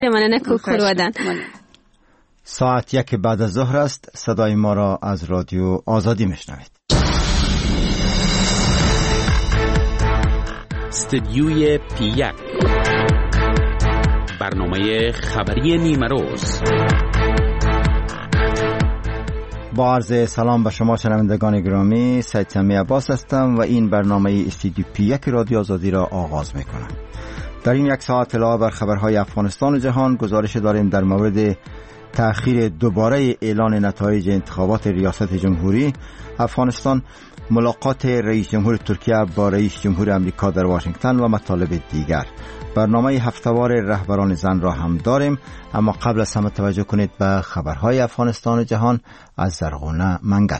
مننه کوکرودن. ساعت 1 بعد از ظهر است. صدای ما را از رادیو آزادی میشنوید. استدیوی پی1 برنامه خبری نیمه روز. با عرض سلام به شما شنوندگان گرامی، سید سمی عباس هستم و این برنامه استدیو پی1 رادیو آزادی را آغاز میکنم. در این 1 ساعت علاوه بر خبرهای افغانستان و جهان گزارش داریم در مورد تأخیر دوباره اعلان نتایج انتخابات ریاست جمهوری افغانستان، ملاقات رئیس جمهور ترکیه با رئیس جمهور امریکا در واشنگتن و مطالب دیگر. برنامه هفته‌وار رهبران زن را هم داریم، اما قبل از همه توجه کنید به خبرهای افغانستان و جهان از زرغونه منگل.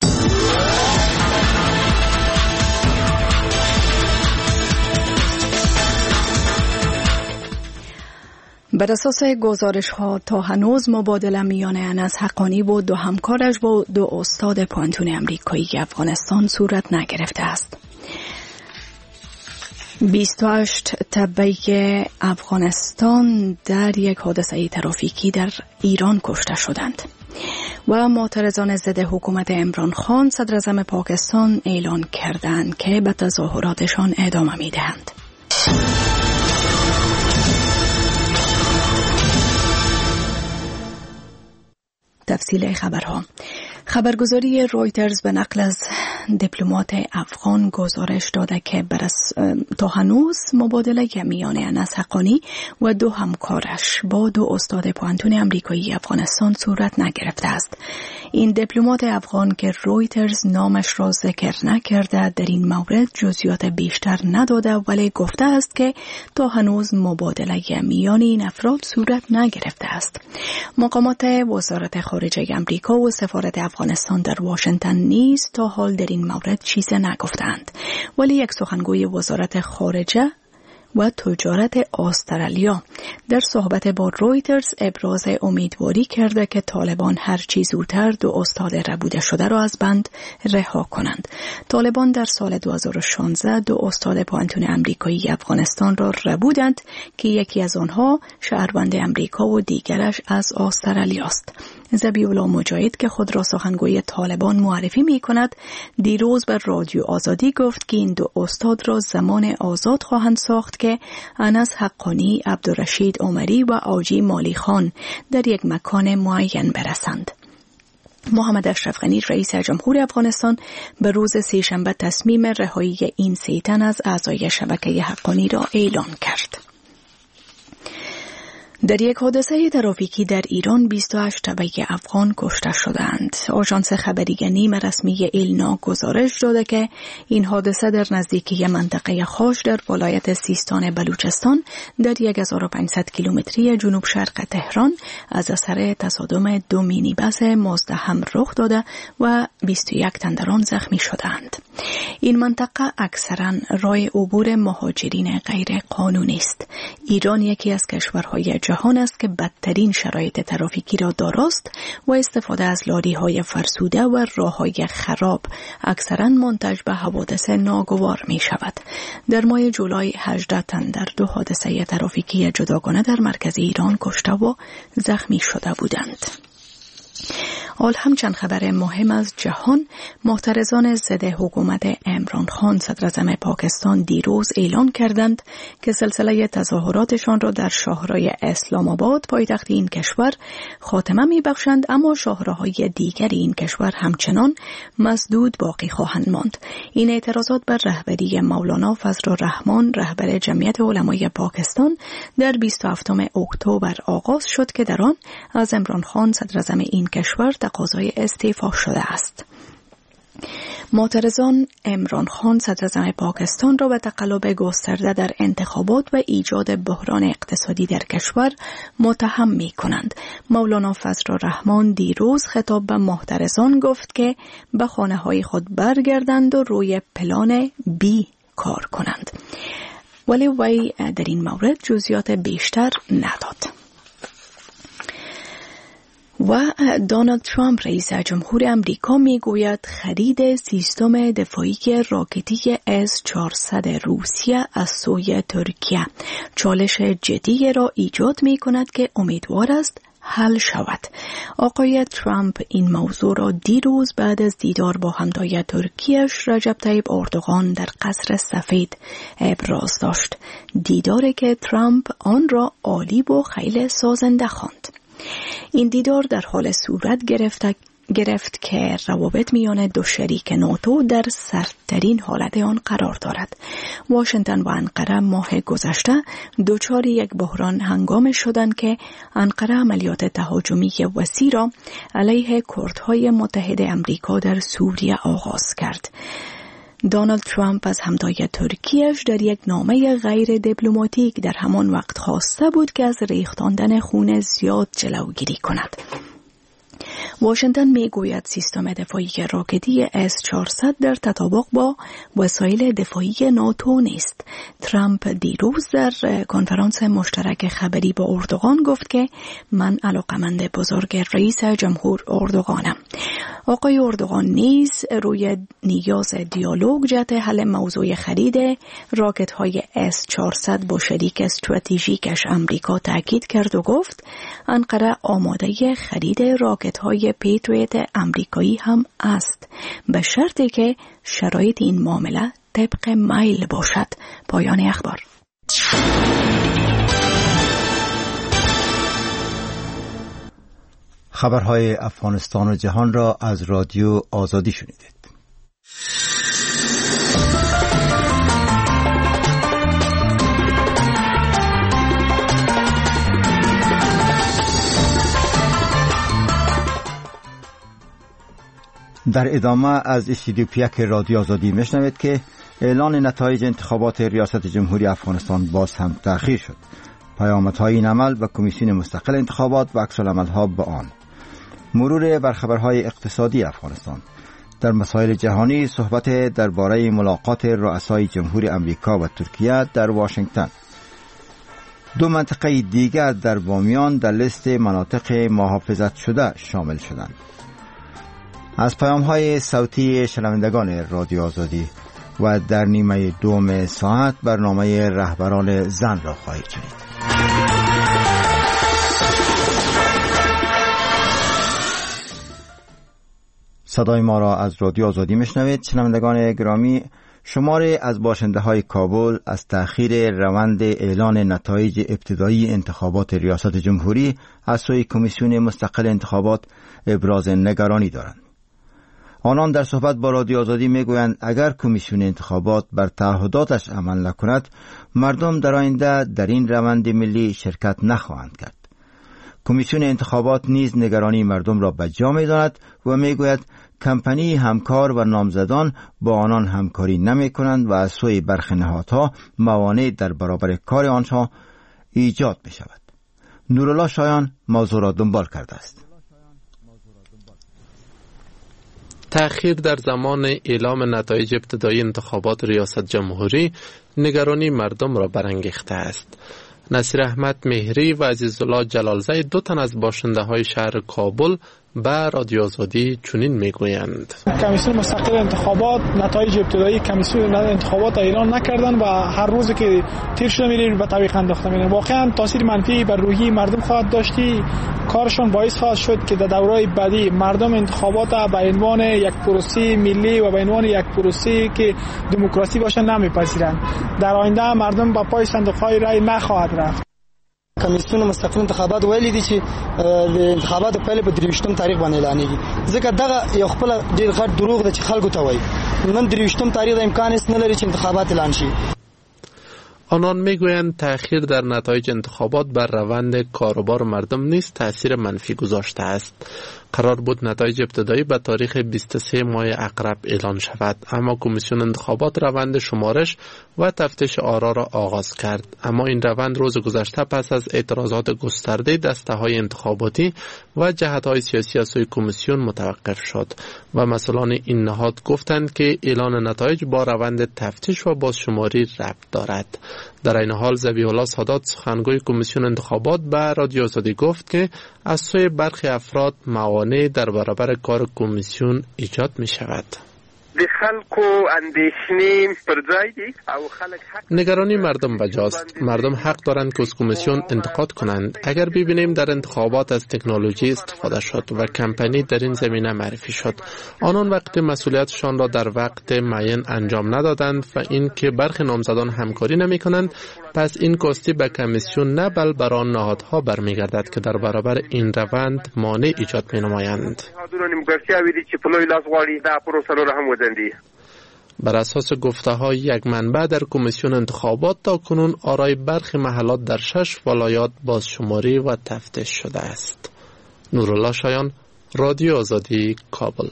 بر اساس گزارش‌ها تا هنوز مبادله میان انس حقانی و 2 همکارش با 2 استاد پانتون امریکایی افغانستان صورت نگرفته است. 28 تبعه افغانستان در یک حادثه ترافیکی در ایران کشته شدند و معترضان ضد حکومت عمران خان صدراعظم پاکستان اعلان کردند که به تظاهراتشان ادامه می‌دهند. تفصیل خبرها. خبرگزاری رویترز به نقل از دیپلمات افغان گزارش داده که تا هنوز مبادله میان انس حقانی و 2 همکارش با 2 استاد پانتون امریکایی افغانستان صورت نگرفته است. این دیپلمات افغان که رویترز نامش را ذکر نکرده در این مورد جزئیات بیشتر نداده، ولی گفته است که تا هنوز مبادله میان این افراد صورت نگرفته است. مقامات وزارت خارجه امریکا و سفارت افغانستان در واشنگتن نیز تا حال در این مورد چیزی نگفتند، ولی یک سخنگوی وزارت خارجه و تجارت استرالیا در صحبت با رویترز ابراز امیدواری کرده که طالبان هر چه زودتر 2 استاد ربوده شده را از بند رها کنند. طالبان در سال 2016 2 استاد پانتون امریکایی افغانستان را ربودند که یکی از آنها شهروند امریکا و دیگرش از استرالیا است. ذبیح‌الله مجاهد که خود را سخنگوی طالبان معرفی می کند، دیروز بر رادیو آزادی گفت که این 2 استاد را زمان آزاد خواهند ساخت که انس حقانی، عبدالرشید عمری و آجی مالی خان در یک مکان معین برسند. محمد اشرف غنی رئیس جمهور افغانستان به روز سه‌شنبه تصمیم رهایی این 3 تن از اعضای شبکه حقانی را اعلان کرد. در یک حادثه ترافیکی در ایران 28 تبعه افغان کشته شدند. آژانس خبری نیم رسمی ایلنا گزارش داده که این حادثه در نزدیکی منطقه خاش در ولایت سیستان بلوچستان در 1500 کیلومتری جنوب شرق تهران از اثر تصادم 2 مینی بس مزدحم رخ داده و 21 تن در آن زخمی شدند. این منطقه اکثرا راه عبور مهاجرین غیر قانونی است. ایران یکی از کشورهای جهان است که بدترین شرایط ترافیکی را داراست و استفاده از لاری‌های فرسوده و راه‌های خراب اکثرا منتج به حوادث ناگوار می شود. در ماه جولای 18 تن در 2 حادثه ترافیکی جداگانه در مرکز ایران کشته و زخمی شده بودند. حال هم چند خبر مهم از جهان. معترضان ضد حکومت عمران خان صدراعظم پاکستان دیروز اعلان کردند که سلسله تظاهراتشان را در شاهراه اسلام آباد پایتخت این کشور خاتمه می‌بخشند، اما شاهراهای دیگر این کشور همچنان مسدود باقی خواهند ماند. این اعتراضات بر رهبری مولانا فضل الرحمن رهبر جمعیت علمای پاکستان در 27 اکتبر آغاز شد که در آن از عمران خان صدراعظم این کشور تقاضای استعفا شده است. معترضان عمران خان صدراعظم پاکستان را به تقلب گسترده در انتخابات و ایجاد بحران اقتصادی در کشور متهم می کنند. مولانا فضل الرحمن دیروز خطاب به معترضان گفت که به خانه های خود برگردند و روی پلان بی کار کنند، ولی وی در این مورد جزئیات بیشتر نداد. و دونالد ترامپ رئیس جمهور امریکا میگوید خرید سیستم دفاعی راکتی S-400 روسیه از سوی ترکیه چالش جدی را ایجاد می کند که امیدوار است حل شود. آقای ترامپ این موضوع را دیروز بعد از دیدار با همتای ترکیش رجب طیب اردوغان در قصر سفید ابراز داشت. دیداری که ترامپ آن را عالی و خیلی سازنده خواند. این دیدار در حال صورت گرفت که روابط میان دو شریک ناتو در سردترین حالت آن قرار دارد. واشنگتن و انقره ماه گذشته دچار یک بحران هنگام شدند که انقره عملیات تهاجمی وسیع را علیه کردهای متحد امریکا در سوریه آغاز کرد. دونالد ترامپ از همتای ترکیش در یک نامه غیر دیپلماتیک در همان وقت خواسته بود که از ریختاندن خون زیاد جلوگیری کند. واشنگتن میگوید سیستم دفاعی راکتی S-400 در تطابق با وسایل دفاعی ناتو نیست. ترامپ دیروز در کنفرانس مشترک خبری با اردوغان گفت که من علاقمند بزرگ رئیس جمهور اردوغانم. آقای اردوغان نیز روی نیاز دیالوگ جهت حل موضوع خرید راکت‌های S-400 با شریک استراتژیکش امریکا تاکید کرد و گفت انقره آماده خرید راکت‌های پیتریوت امریکایی هم است به شرطی که شرایط این معامله طبق میل باشد. پایان اخبار. خبرهای افغانستان و جهان را از رادیو آزادی شنیدید. در ادامه از استودیو پیک رادیو آزادی میشنوید که اعلان نتایج انتخابات ریاست جمهوری افغانستان باز هم تأخیر شد. پیامدهای این عمل و کمیسیون مستقل انتخابات و عکس‌العمل‌ها به آن. مرور بر خبرهای اقتصادی افغانستان. در مسائل جهانی صحبت درباره ملاقات رؤسای جمهور امریکا و ترکیه در واشنگتن. دو منطقه دیگر در بامیان در لیست مناطق محافظت شده شامل شدند. از پیام‌های صوتی شنوندگان رادیو آزادی و در نیمه دوم ساعت برنامه رهبران زن را خواهید شنید. صدای ما را از رادیو آزادی میشنوید. شنوندگان گرامی، شماری از باشنده‌های کابل از تأخیر روند اعلان نتایج ابتدایی انتخابات ریاست جمهوری از سوی کمیسیون مستقل انتخابات ابراز نگرانی دارند. آنان در صحبت با رادیو آزادی میگویند اگر کمیسیون انتخابات بر تعهداتش عمل نکند، مردم در آینده در این روند ملی شرکت نخواهند کرد. کمیسیون انتخابات نیز نگرانی مردم را به جا می‌دارد و میگوید کمپانی همکار و نامزدان با آنان همکاری نمی کنند و از سوی برخی نهادها موانع در برابر کار آنها ایجاد می شود. نورالله شایان موضوع را دنبال کرده است. تأخیر در زمان اعلام نتایج ابتدایی انتخابات ریاست جمهوری نگرانی مردم را برانگیخته است. نصیر احمد مهری و عزیزالله جلالزی دو تن از باشنده‌های شهر کابل به رادیو آزادی چنین میگویند: کمیسیون مستقل انتخابات نتایج ابتدایی کمیسیون انتخابات اعلان نکردن و هر روزی که تیر شده میره به تعویق انداخته میره. واقعا تاثیر منفی بر روحی مردم خواهد داشتی. کارشون باعث خواهد شد که در دورهای بعدی مردم انتخابات به عنوان یک پروسه ملی و به عنوان یک پروسه که دموکراسی باشه نمیپذیرند. در آینده مردم با پای صندوق‌های رای نخواهد رفت. کمیسیون مستقل انتخابات ویلي دي چې د انتخاباتو پایله په 23 تاریخ باندې اعلانېږي. ځکه دغه یو خپل ډېر غټ دروغ د چې خلکو ته وایي. نن 23 تاریخ د امکان هیڅ نه لري چې انتخابات اعلان شي. آنان میگویند تأخیر در نتایج انتخابات بر روند کاروبار مردم نیز تأثیر منفی گذاشته است. قرار بود نتایج ابتدایی به تاریخ 23 ماه عقرب اعلان شود، اما کمیسیون انتخابات روند شمارش و تفتیش آرا را آغاز کرد. اما این روند روز گذشته پس از اعتراضات گسترده دسته‌های انتخاباتی و جهت‌های سیاسی از سوی کمیسیون متوقف شد و مسئولان این نهاد گفتند که اعلان نتایج با روند تفتیش و بازشماری ربط دارد. در این حال ذبیح الله سادات سخنگوی کمیسیون انتخابات به رادیو آزادی گفت که از سوی برخی افراد موانع در برابر کار کمیسیون ایجاد می شود. نگرانی مردم بجاست. مردم حق دارند که از کمیسیون انتقاد کنند. اگر ببینیم در انتخابات از تکنولوژی استفاده شد و کمپانی در این زمینه معرفی شد، آنان وقت مسئولیتشان را در وقت معین انجام ندادند و این که برخی نامزدان همکاری نمی کنند، پس این کاستی به کمیسیون نه بل بر آن نهادها برمیگردد که در برابر این روند مانع ایجاد می نمایند. بر اساس گفته‌های یک منبع در کمیسیون انتخابات تا کنون آرای برخی محلات در 6 ولایات بازشماری و تفتیش شده است. نورالله شایان، رادیو آزادی، کابل.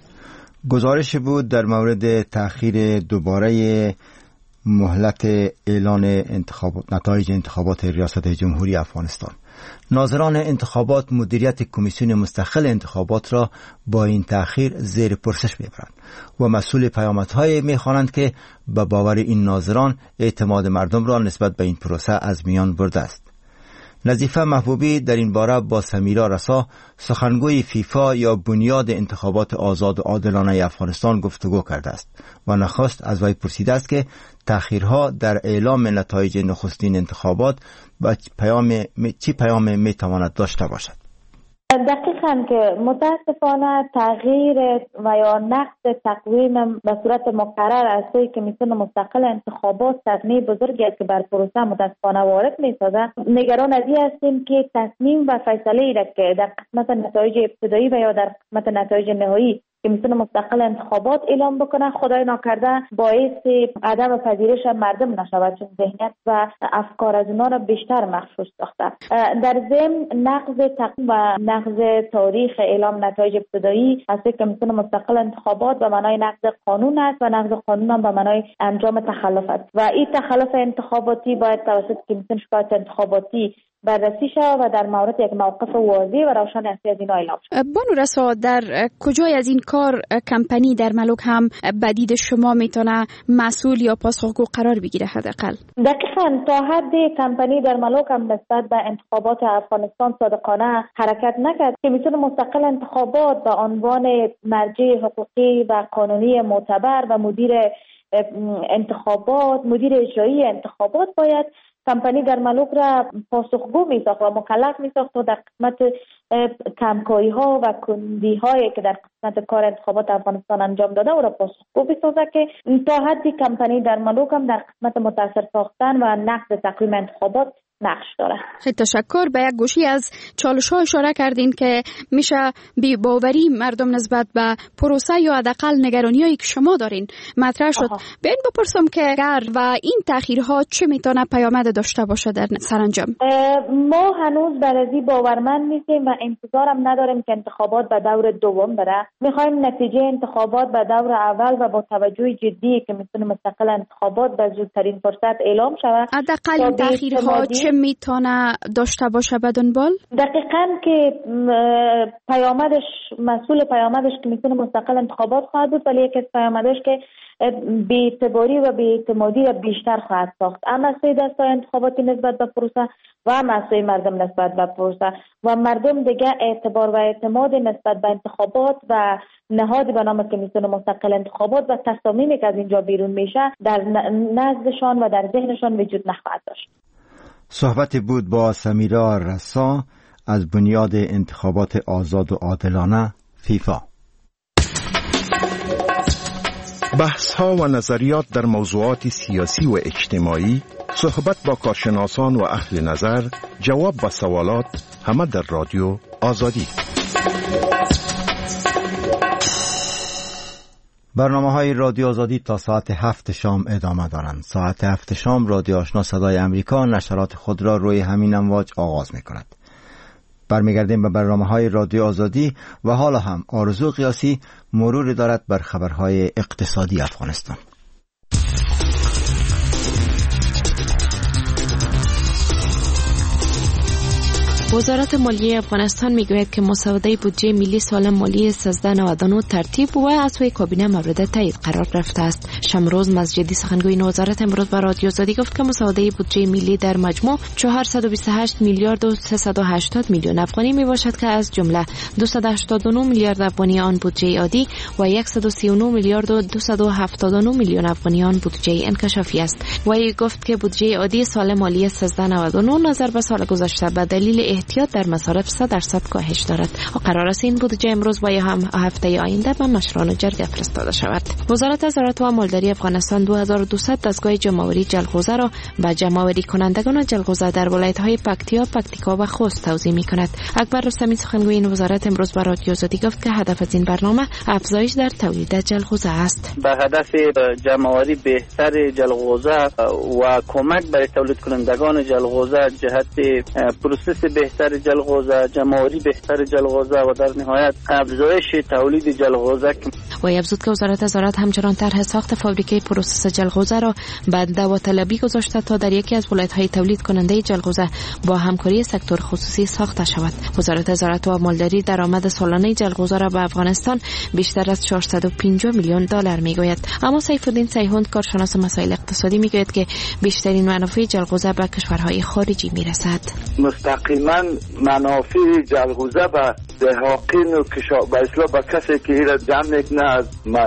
گزارش بود در مورد تأخیر دوباره مهلت اعلان نتایج انتخابات ریاست جمهوری افغانستان. ناظران انتخابات مدیریت کمیسیون مستقل انتخابات را با این تأخیر زیر پرسش می‌برند و مسئول پیامدهای می‌خوانند که به باور این ناظران اعتماد مردم را نسبت به این پروسه از میان برده است. نظیفه محبوبی در این باره با سمیرا رسا، سخنگوی فیفا یا بنیاد انتخابات آزاد و عادلانه افغانستان گفتگو کرده است و نخست از وی پرسیده است که تأخیرها در اعلام نتایج نخستین انتخابات و چه پیام میتواند داشته باشد. دقیقاً که متاسفانه تغییر و یا نقض تقویم به صورت مقرر از سوی کمیسیون مستقل انتخابات صدمه بزرگی است که بر پروسه متاسفانه وارد می‌سازد. نگران از این هستیم که تصمیم و فیصله‌ای را که در قسمت نتایج ابتدایی و یا در قسمت نتایج نهایی کمیسیون مستقل انتخابات اعلام بکنه، خدای ناکرده باعث عدم پذیرش مردم نشود، چون ذهنیت و افکار از اونا را بیشتر مخشوش ساخته. در ضمن نقض تقویم و نقض تاریخ اعلام نتایج ابتدایی از کمیسیون مستقل انتخابات به معنای نقض قانون است و نقض قانون هم به معنای انجام تخلف است و این تخلف انتخاباتی باید توسط کمیسیون شکایت انتخاباتی بررسی شود و در مورد یک موقف واضح و روشن از اینا اعلام شود. بانو رسا، در کجای از این کار کمپانی در ملک هم بدید شما میتونه مسئول یا پاسخگو قرار بگیره حداقل؟ دقیقاً تا حدی کمپانی در ملک هم نسبت به انتخابات افغانستان صادقانه حرکت نکرد. کمیسیون مستقل انتخابات به عنوان مرجع حقوقی و قانونی معتبر و مدیر انتخابات، مدیر اجرایی انتخابات باید کمپانی در ملک را پاسخگو می‌ساخت و مکلف می‌ساخت و در قسمت کمکاری ها و کندی هایی که در قسمت کار انتخابات افغانستان انجام داده او را پاسخگو بسازد که تا حدی کمپانی در ملک هم در قسمت متاثر ساختن و نقض تقویم انتخابات نقش داره. خیلی تشکر. به یک گوشی از چالش ها اشاره کردین که میشه بی باوری مردم نسبت به پروسه یا حداقل نگرانی‌هایی که شما دارین مطرح شد. بیاین بپرسم که اگر و این تأخیرها چه میتونه پیامد داشته باشه در سرانجام؟ ما هنوز بر ازی باورمند نیستیم و انتظارم نداریم که انتخابات به دور دوم بره. میخوایم نتیجه انتخابات به دور اول و با توجه جدی که کمیسیون مستقل انتخابات به زودترین فرصت اعلام شود. حداقل این تأخیرها چه میتونه داشته باشه به دنبال؟ دقیقاً که پیامدش مسئول پیامدش کمیسیون مستقل انتخابات خواهد بود، ولی یک از پیامدش که بی‌اعتباری و بی‌اعتمادی را بیشتر خواهد ساخت، هم از سوی دستگاه انتخاباتی نسبت به پروسه و هم از سوی مردم نسبت به پروسه و مردم دیگه اعتبار و اعتماد نسبت به انتخابات و نهادی به نام کمیسیون مستقل انتخابات و تصامیمی که از اینجا بیرون میشه در نزدشان و در ذهنشان وجود نخواهد داشت. صحبت بود با سمیرا رسا از بنیاد انتخابات آزاد و عادلانه فیفا. بحث‌ها و نظریات در موضوعات سیاسی و اجتماعی، صحبت با کارشناسان و اهل نظر، جواب به سوالات، همه در رادیو آزادی. برنامه‌های رادیو آزادی تا ساعت 7 شام ادامه دارند. ساعت 7 شام رادیو آشنا صدای امریکا نشرات خود را روی همین امواج آغاز می‌کند. برمیگردیم به برنامه‌های رادیو آزادی و حالا هم آرزو قیاسی مرور دارد بر خبرهای اقتصادی افغانستان. وزارت مالیه افغانستان میگوید که مسوده بودجه ملی سال مالی 1399 ترتیب و از سوی کابینه مورد تایید قرار گرفته است. شمروز مزجدی سخنگوی وزارت امروز به رادیو آزادی گفت که مسوده بودجه ملی در مجموع 428 میلیارد و 380 میلیون افغانی میباشد که از جمله 289 میلیارد افغانی آن بودجه عادی و 139 میلیارد و 279 میلیون افغانی آن بودجه انکشافی است. و گفت که بودجه عادی سال مالی 1399 نظر به سال گذشته به دلیل احتیاط در مصارف 100% کاهش دارد و قرار است این بودجه امروز و یا هم هفته آینده به مشران جرگه فرستاده شود. وزارت زراعت و مالداری افغانستان 2200 دستگاه جمع‌آوری جلغوزه را به جمع‌آوری کنندگان جلغوزه در ولایت‌های پکتیکا و خوست توزیع می‌کند. اکبر رستمی سخنگوی این وزارت امروز به رادیو آزادی گفت که هدف از این برنامه افزایش در تولید جلغوزه است. به هدف جمع‌آوری بهتر جلغوزه و کمک به تولید کنندگان جلغوزه جهت پروسس بهتر جلغوزه، جمع‌آوری بهتر جلغوزه و در نهایت افزایش تولید جلغوزه. و افزود که وزارت زراعت همچنان طرح ساخت فابریکه پروسس جلغوزه را به داوطلبی گذاشته تا در یکی از ولایت‌های تولید کننده جلغوزه با همکاری سکتور خصوصی ساخته شود. وزارت زراعت و مالداری درآمد سالانه جلغوزه را به افغانستان بیشتر از 450 میلیون دلار میگوید. اما سیف الدین سیهوند کارشناس مسائل اقتصادی میگوید که بیشترین منافع جلغوزه به کشورهای خارجی میرسد. مستقیما منافع جلغوزه به دهقین و به اصطلاح به کسی که ایراد جمع میکنه از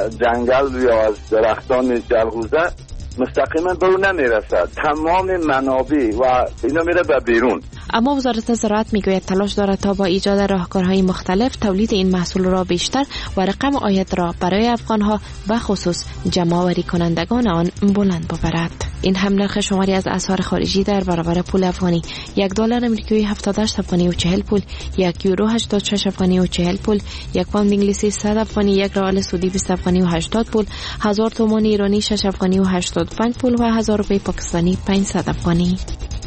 جنگل یا از درختان جلغوزه مستقیما به اون نمیرسد. تمام منابع و اینا میره به بیرون. اما وزارت زراعت میگوید تلاش دارد تا با ایجاد راهکارهای مختلف تولید این محصول را بیشتر و رقم عاید را برای افغانها به خصوص جمع‌آوری کنندگان آن بلند ببرد. این هم نرخ شماری از اسعار خارجی در برابر پول افغانی: $1 آمریکایی 78 افغانی و 40 پول، $1 یورو 86 افغانی و 40 پول، $1 پوند انگلیسی 100 افغانی، $1 ریال سعودی 20 افغانی و 80 پول، 1000 تومان ایرانی 6 افغانی و 85 پول و 1000 روپیه پاکستانی 500 افغانی.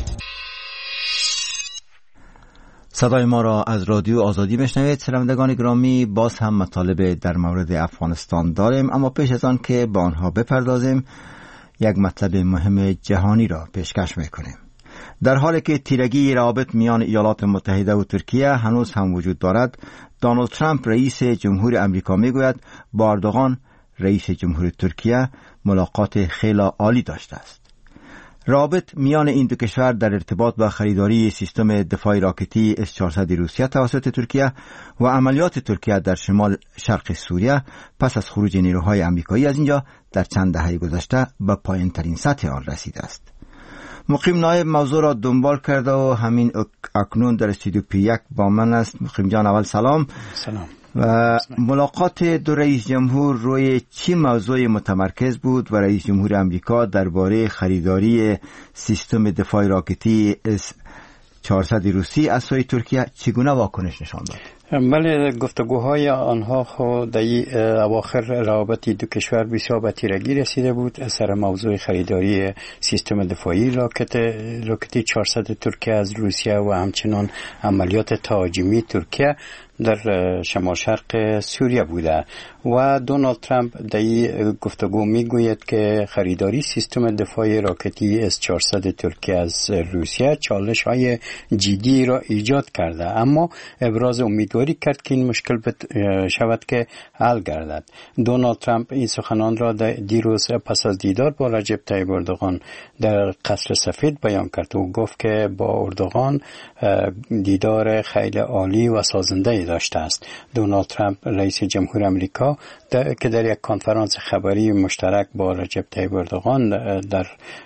صدای ما را از رادیو آزادی میشنوید. شنوندگان گرامی، باز هم مطالب در مورد افغانستان داریم، اما پیش از آن که با آنها بپردازیم یک مطلب مهم جهانی را پیشکش میکنیم. در حالی که تیرگی روابط میان ایالات متحده و ترکیه هنوز هم وجود دارد، دونالد ترامپ رئیس جمهور امریکا میگوید با اردوغان رئیس جمهور ترکیه ملاقات خیلی عالی داشته است. روابط میان این دو کشور در ارتباط با خریداری سیستم دفاع راکتی S-400 روسیه توسط ترکیه و عملیات ترکیه در شمال شرق سوریه پس از خروج نیروهای امریکایی از اینجا در چند دهه گذشته به پایین ترین سطح آن رسیده است. مقیم نایب موضوع را دنبال کرده و همین اکنون در استودیو P1 با من است. مقیم جان، اول سلام. سلام. و ملاقات دو رئیس جمهور روی چی موضوع متمرکز بود و رئیس جمهور امریکا درباره خریداری سیستم دفاع راکتی S-400 روسی از سوی ترکیه چگونه واکنش نشان داد؟ بله، گفتگوهای آنها خود در اواخر روابط دو کشور بسیار به تیرگی رسیده بود سر موضوع خریداری سیستم دفاعی راکتی 400 ترکیه از روسیه و همچنان عملیات تهاجمی ترکیه در شمال شرق سوریه بوده و دونالد ترامپ در این گفتگو میگوید که خریداری سیستم دفاع راکتی S-400 ترکیه از روسیه چالش های جدی را ایجاد کرده، اما ابراز امیدواری کرد که این مشکل شود که حل گردد. دونالد ترامپ این سخنان را دیروز پس از دیدار با رجب طیب اردوغان در قصر سفید بیان کرد و گفت که با اردوغان دیدار خیلی عالی و سازنده داشته است. دونالد ترامپ رئیس جمهور امریکا که در یک کنفرانس خبری مشترک با رجب طیب اردوغان در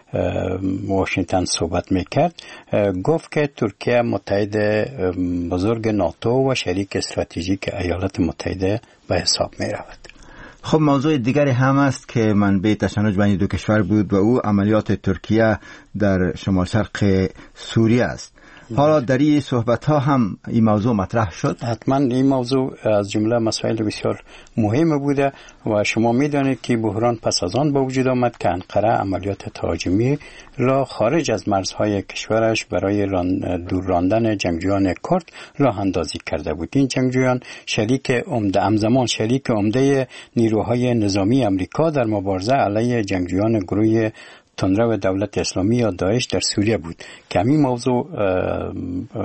واشنگتن صحبت میکرد گفت که ترکیه متحد بزرگ ناتو و شریک استراتژیک ایالات متحده به حساب میرود. خب موضوع دیگری هم است که منبع تشنج بین دو کشور بود و او عملیات ترکیه در شمال شرق سوریه است. حالا در این صحبت ها هم این موضوع مطرح شد؟ حتما این موضوع از جمله مسائل بسیار مهم بوده و شما میدانید که بحران پس از آن به وجود آمد که انقره عملیات تهاجمی را خارج از مرزهای کشورش برای دور راندن جنگجویان کرد راه اندازی کرده بود. این جنگجویان همزمان شریک عمده نیروهای نظامی امریکا در مبارزه علیه جنگجویان گروه تندرو دولت اسلامی یا داعش در سوریه بود که همین موضوع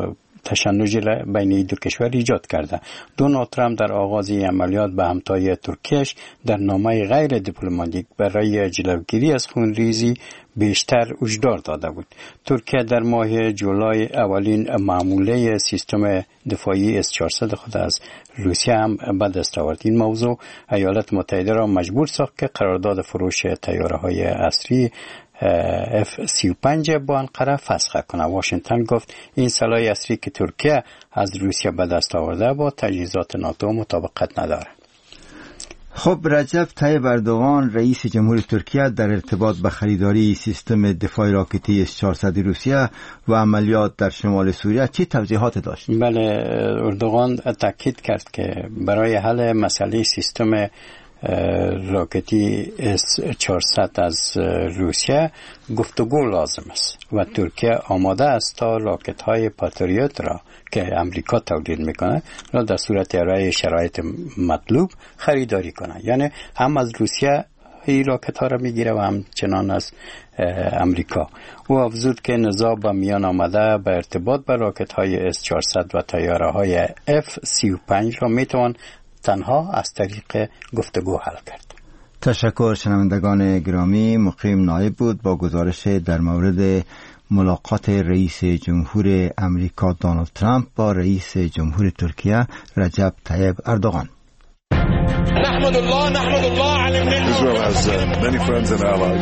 تشنج بین دو کشور ایجاد کرده. دونالد ترامپ در آغاز این عملیات به همتای ترکیهش در نامه غیر دیپلماتیک برای جلوگیری از خونریزی بیشتر هشدار داده بود. ترکیه در ماه جولای اولین معموله سیستم دفاعی S-400 خود از روسیه هم به دست آورد. این موضوع ایالات متحده را مجبور ساخت که قرارداد فروش طیاره‌های عصری F-35 با انقره فسخ کنه. واشنگتن گفت این سلاح عصری که ترکیه از روسیه به دست آورده با تجهیزات ناتو مطابقت نداره. خب رجب طیب اردوغان رئیس جمهور ترکیه در ارتباط به خریداری سیستم دفاعی راکتی S-400 روسیه و عملیات در شمال سوریه چه توضیحات داشت؟ بله، اردوغان تاکید کرد که برای حل مسئله سیستم راکتی S-400 از روسیه گفتگو لازم است و ترکیه آماده است تا راکت های پاتریوت را که امریکا تولید میکنه را در صورت ارائه شرایط مطلوب خریداری کنه. یعنی هم از روسیه این راکت ها را میگیره و همچنان از امریکا. او افزود که نزاع به میان آمده به ارتباط به راکت های S-400 و طیاره های F-35 را میتوان تنها از طریق گفتگو حل کرد. تشکر. شنوندگان گرامی، مقیم نایب بود با گزارش در مورد ملاقات رئیس جمهور امریکا دونالد ترامپ با رئیس جمهور ترکیه رجب طیب اردوغان. نحمد الله على Israel has many friends and allies.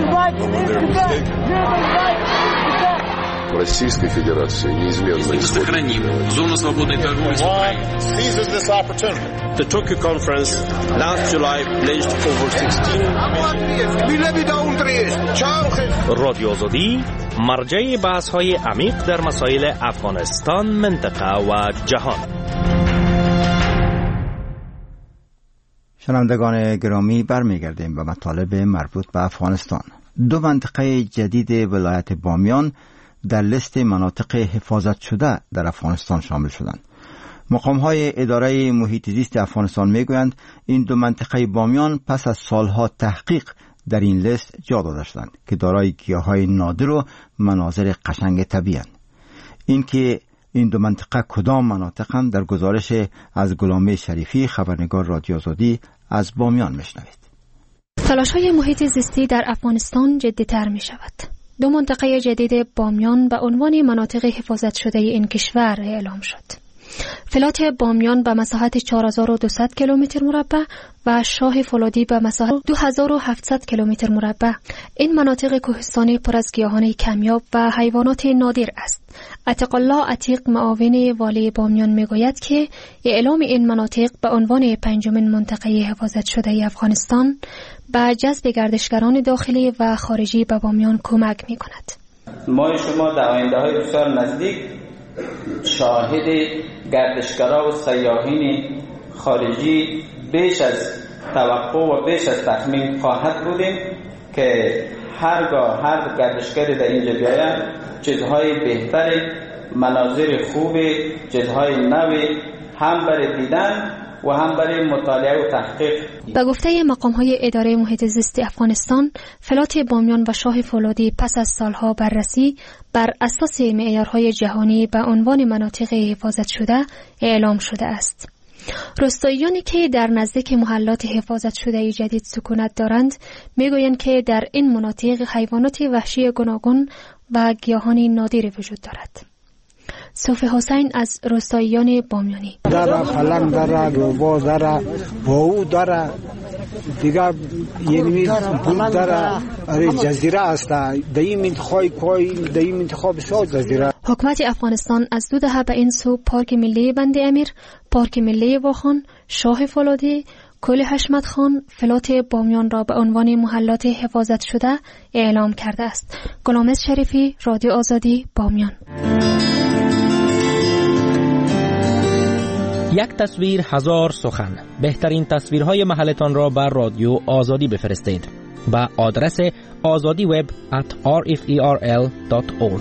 Российской Федерации неизменно сохраним зону свободной торговли с Украиной. Seizes this opportunity. The Tokyo conference last July pledged over 16 رادیو آزادی مرجع بحث‌های عمیق در مسائل افغانستان، منطقه و جهان. شنوندگان گرامی، برمیگردیم به مطالب مربوط به افغانستان. دو منطقه جدید ولایت بامیان در لیست مناطق حفاظت شده در افغانستان شامل شدند. مقام‌های اداره محیط زیست افغانستان میگویند این دو منطقه بامیان پس از سالها تحقیق در این لیست جا داده شدند که دارای گیاهای نادر و مناظر قشنگ طبیعی‌اند. اینکه این دو منطقه کدام مناطقند در گزارش از غلامه شریفی، خبرنگار رادیو آزادی از بامیان میشنوید. تلاش‌های محیط زیستی در افغانستان جدی‌تر می‌شود. دو منطقه جدید بامیان به عنوان مناطق حفاظت شده این کشور اعلام شد. فلات بامیان به مساحت 4200 کیلومتر مربع و شاه فولادی به مساحت 2700 کیلومتر مربع. این مناطق کوهستانی پر از گیاهان کمیاب و حیوانات نادر است. عتیق الله عتیق، معاون والی بامیان، میگوید که اعلام این مناطق به عنوان پنجمین منطقه حفاظت شده افغانستان به جذب گردشگران داخلی و خارجی به بامیان کمک می‌کند. ما شما در آینده‌های بسیار نزدیک شاهد گردشگران و سیاحین خارجی بیش از توقع و بیش از تخمین خواهد بودیم که هرگاه هر گردشگری در اینجا بیاید چیزهای بهتر، مناظر خوب، چیزهای نوی هم برای دیدن و هم برای مطالعه و تحقیق. به گفته مقام‌های اداره محیط زیست افغانستان، فلات بامیان و شاه فولادی پس از سالها بررسی بر اساس معیارهای جهانی به عنوان مناطق حفاظت شده اعلام شده است. روستاییانی که در نزدیک محلات حفاظت شده جدید سکونت دارند میگویند که در این مناطق حیوانات وحشی گوناگون و گیاهان نادری وجود دارد. صوفی حسین از روستاییان بامیانی: داره فلان داره، روبا داره، باو داره، دیگر یعنی بود داره، جزیره است. در این منطقه کوی، در این منطقه بسیار جزیره. حکومت افغانستان از دو دهه به این سو پارک ملی بند امیر، پارک ملی واخان، شاه فولادی، کل حشمت خان، فلات بامیان را به عنوان محلات حفاظت شده اعلام کرده است. غلامه شریفی، رادیو آزادی، بامیان. یک تصویر هزار سخن. بهترین تصویرهای محلتان را بر رادیو آزادی بفرستید با آدرس azadiweb@rferl.org.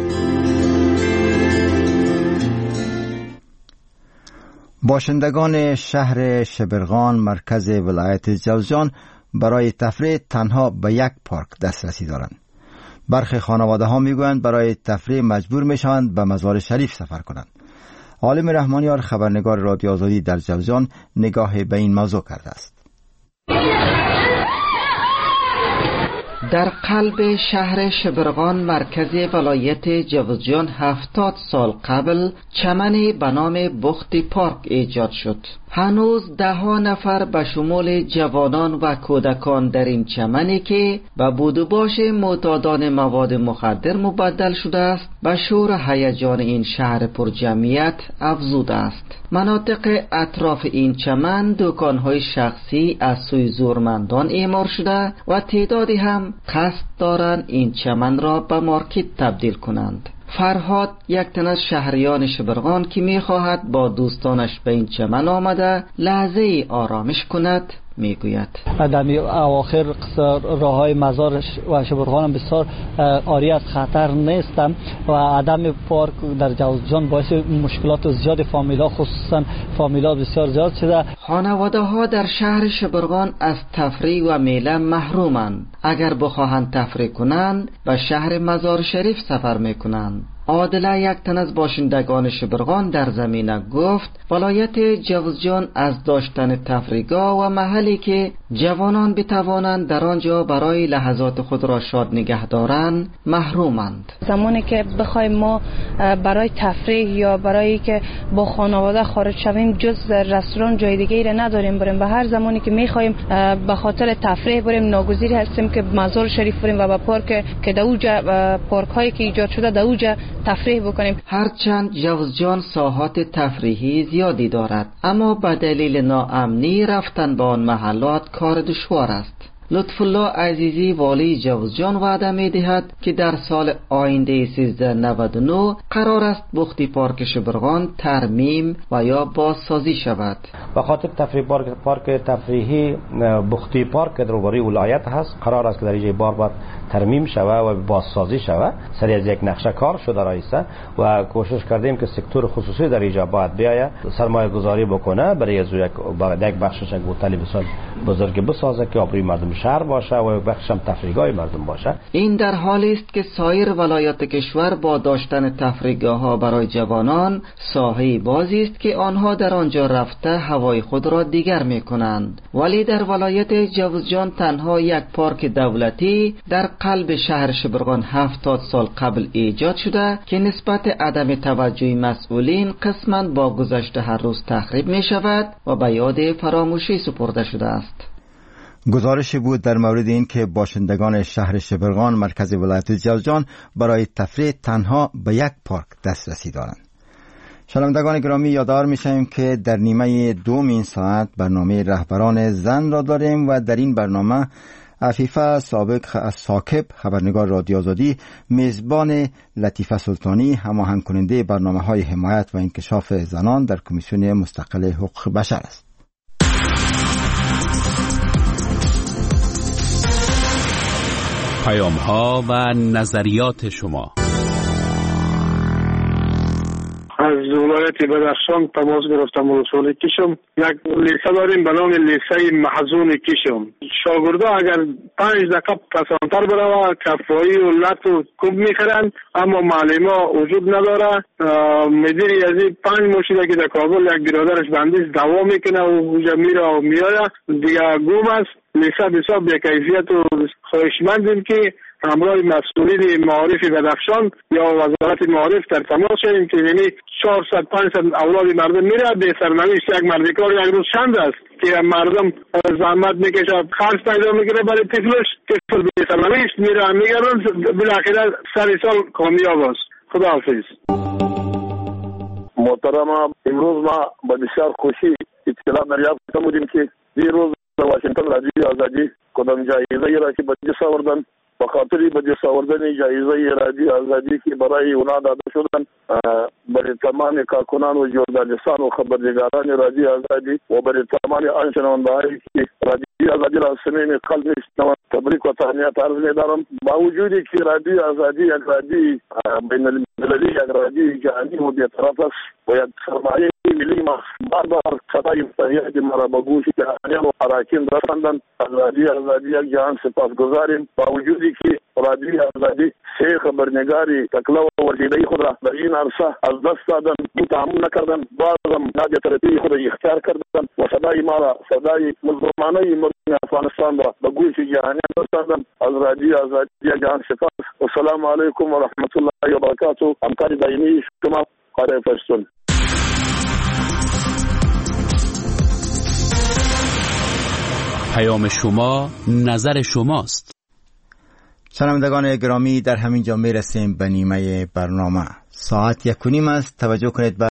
باشندگان شهر شبرغان مرکز ولایت جوزجان برای تفریح تنها به یک پارک دسترسی دارند. برخی خانواده ها میگویند برای تفریح مجبور میشوند به مزار شریف سفر کنند. عالم رحمانیار خبرنگار رادیو آزادی در جوزجان نگاه به این موضوع کرده است. در قلب شهر شبرغان مرکز ولایت جوزجان 70 سال قبل چمنی به نام بخت پارک ایجاد شد. هنوز ده ها نفر به شمول جوانان و کودکان در این چمنی که به بود و باش معتادان مواد مخدر مبدل شده است به شور هیجان این شهر پر جمعیت افزوده است. مناطق اطراف این چمن دکانهای شخصی از سوی زورمندان اعمار شده و تعدادی هم قصد دارند این چمن را به مارکت تبدیل کنند. فرهاد یک تن از شهریان شبرغان که می‌خواهد با دوستانش به این چمن آمده لحظه آرامش کند میگوید در اواخر راههای مزار و شبرغان بسیار عاری از خطر نیستند و عدم پارک در جوزجان باعث مشکلات زیاد فامیلا خصوصا فامیلا بسیار زیاد شده. خانواده ها در شهر شبرغان از تفریح و میله محرومند. اگر بخواهند تفریح کنند به شهر مزار شریف سفر میکنند. عادله یک تن از باشندگان شبرغان در زمینه گفت ولایت جوزجان از داشتن تفریحگاه و محلی که جوانان بتوانند در آنجا برای لحظات خود را شاد نگه دارند محرومند. زمانی که بخوایم ما برای تفریح یا برای که با خانواده خارج شویم جز رستوران جای دیگه را نداریم بریم. به هر زمانی که میخوایم به خاطر تفریح بریم ناگزیر هستیم که مزار شریف بریم و به پارک که دوجا پارک هایی که ایجاد شده دوجا تفریح بکنیم. هرچند جوزجان ساحات تفریحی زیادی دارد اما به دلیل ناامنی رفتن به آن محلات کار دشوار است. لطف الله عزیزی والی جوزجان وعده می‌دهد که در سال آینده 1399 قرار است بخت پارک شبرغان ترمیم و یا بازسازی شود. به خاطر تفریح پارک تفریحی بخت پارک در روبروی ولایت هست قرار است که در اینجا بار ترمیم شود و بازسازی شود. سری از یک نقشه کار شده رئیسه و کوشش کردیم که سکتور خصوصی در اینجا باید بیاید سرمایه گذاری بکنه برای از یک بخشش یک هتل بسیار بزرگ بسازه که آبروی مردم شهر باشه و بخش هم تفریحگاه مردم باشه. این در حالی است که سایر ولایات کشور با داشتن تفریحگاه ها برای جوانان ساحه بازی است که آنها در آنجا رفته هوای خود را دیگر میکنند. ولی در ولایت جوزجان تنها یک پارک دولتی در قلب شهر شبرغان 70 سال قبل ایجاد شده که نسبت عدم توجه مسئولین قسماً با گذشت هر روز تخریب می شود و به یاد فراموشی سپرده شده است. گزارشی بود در مورد این که باشندگان شهر شبرغان مرکز ولایت جوزجان برای تفریح تنها به یک پارک دسترسی دارند. شنوندگان گرامی یادآور می‌شویم که در نیمه دوم این ساعت برنامه رهبران زن را داریم و در این برنامه عفیفه ساکب خبرنگار رادیو آزادی میزبان لطیفه سلطانی هماهنگ کننده برنامه‌های حمایت و انکشاف زنان در کمیسیون مستقل حقوق بشر است. پیام‌ها و نظریات شما. از ولایت بدخشان تماس گرفتم رسول کشم. یک لیسه داریم به نام لیسه محزون کشم. شاگردا اگر 5 دقیقه پسانتر بروا کفایی و لط و کوب میخرن اما معلما وجود نداره. مدیر یزی 5 مشیده که در کابل یک برادرش بندیش دوا میکنه و اونجا میره و میاره دیگه گم است. لیسه بسیار بی‌کیفیت و خواهشمندیم که همراه مسئولین معارف بدخشان یا وزارت معارف در تماس شدیم که یعنی 400-500 اولاد مردم میره به سرنوشت یک مردکار یک روز چند است که مردم زحمت میکشه خرج پیدا میکنه برای طفلش طفل به سرنوشت میره میگردن بالاخره سر سال کامیاب است. خداحافظ. محترم امروز ما با بسیار خوشی اطلاع دریافت کردیم که دیروز در واشنگتن رادیو آزادی کدام جایزه را که به دست آوردن به خاطر به دست آوردن جایزه رادیو آزادی که برای اونا داده شدن برای تمام کارکنان و ژورنالیستان و خبرنگاران رادیو آزادی و برای تمام آن شنونده‌هایی که رادیو آزادی را صمیم قلب میشنوند تبریک و تهنیت عرض می‌دارم. با وجودی که رادیو آزادی یک رادیو بین المللی یک رادیو جهانی و بی‌طرف است و یک سرمایه ملی ما بار صدای فریاد مرا به گوش جهانیان و اراکین رساندند. از رادیو آزادی یک جهان سپاسگزاریم. با وجودی که رادیو آزادی سه خبرنگاری تکلا و وزیدهی خود را در این عرصه از دست دادن، تحمل نکردن، بازم نادی طرفی خود اختیار کردن و صدای ما را، صدای مظلومانه مردم افغانستان را به گوش جهانیان رساندن. از رادیو آزادی یک جهان سپاس. السلام علیکم و رحمت الله و برکاته. همکار دائمی شما قاره پشتون. پیام شما نظر شماست. شنوندگان گرامی، در همین جا میرسیم به نیمه برنامه. ساعت 1:30 است. توجه کنید.